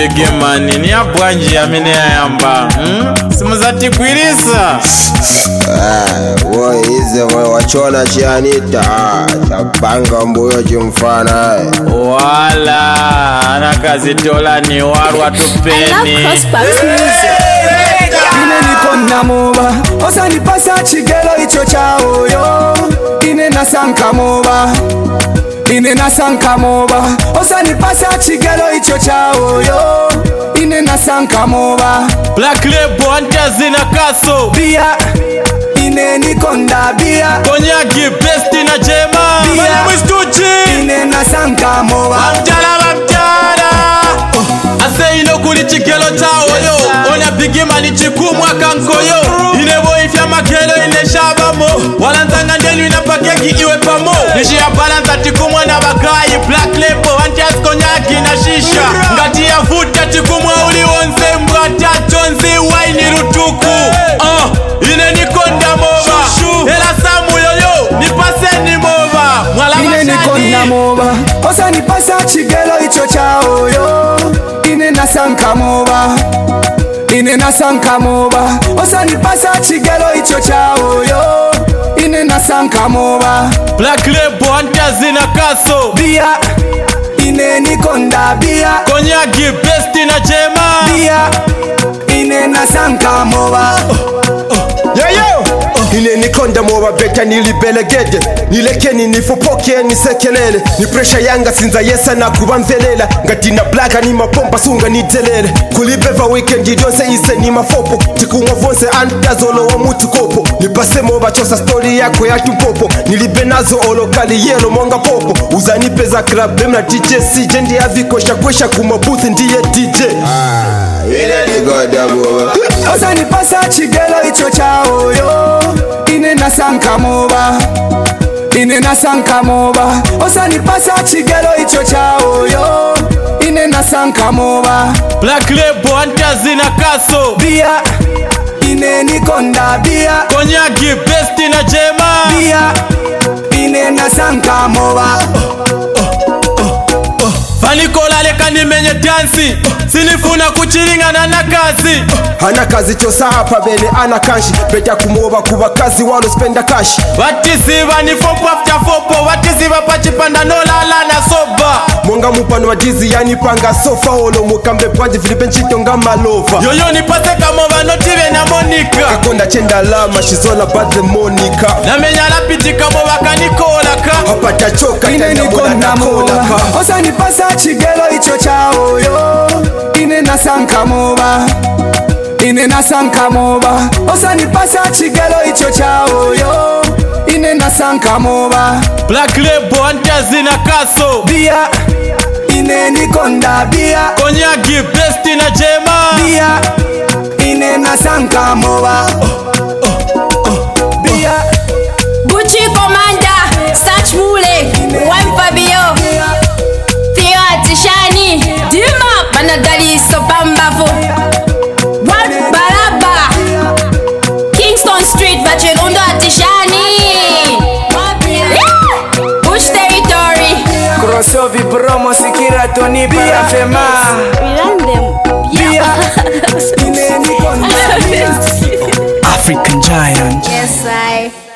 big man ni abwanji amene yayamba simuzatikwirisa Woy ize wachona chianita tabanga mbuyo chimfana wala anakazitola ni warwa tupeni ine nikonna muba osanipasa chigelo icho chaoyo ine nasanka muba osanipasa chigelo icho chaoyo ine nasanka muba Black Label antazina kaso bia ine nikonda bia konyagi best na jema bia mwistuchi ine nasanka muba Bamtala ase ino kuli chigelo chaoyo onya bigimani chikumwa kankoyo ine boifya makelo ine shabamo walanzanga ndenu inapakeki iwe pamo nishi ya balanza tikumwa na bakayi Black Label antias konyagi na shisha ngati ya futa tikumwa uliwonse mbwata chonzi waini rutuku ine nikonda mova hela samu yoyo nipaseni mova ine nikonda muba osanipasa chigelo icho chaoyo ine nasanka muba osanipasa chigelo icho chaoyo ine nasanka muba Black Label antazina kaso bia ine nikonda bia konyagi best na jema bia ine nasanka muba ine nikonda moba beka nilibelegede nilekeni nifupoke nisekelele ni pressure yanga sinza yesa na kubamvelela ngati na blaka ni mapompa sunga nitelele kulibeva weekend yonse ise ni mafopo tikumwa vonse antazolo wa mutu kopo nipase moba chosa story yako ya tumpopo nilibenazo olokali yelo monga popo uzanipeza club na DJ CJ ndi avikosha kwesha kumabuthi ndiye DJ ine nikonda moba osanipasa chigelo icho chaoyo ine nasanka muba osanipasa chigelo icho chaoyo ine nasanka muba Black Label antazina kaso bia ine nikonda bia konyagi best na jema bia ine nasanka muba Vanikola leka nimenye dansi sinifuna kuchiringana na kazi hana kazi chosa hapa bene ana kanshi beta kumoba kuba kazi walo spenda cash watisiva ni fopo after fopo watisiva pachipanda no lala na soba monga mupano wa dizi yani panga sofa olo mukambe pwaji filipe nchito nga malova yoyo nipase kamova notive na Monica kakonda chenda lama she's all about the Monica na menya lapiti kamova kanikola ka hapata choka ine nikonda muba osanipasa chigelo icho chaoyo ine nasanka muba osanipasa chigelo icho chaoyo ine nasanka muba Black Label antazina kaso bia ine nikonda bia konyagi best na jema bia ine nasanka muba bia Gucci Commander, Satch Mule, One Fabio, Theo Shani, Dima, Manadali Sopambavo, One Baraba, Kingston Street, Bachelondo Atishani, Bush Territory, Crossover promo sikira Tony Parafema bia ine nikonda African Giant. Yes, I.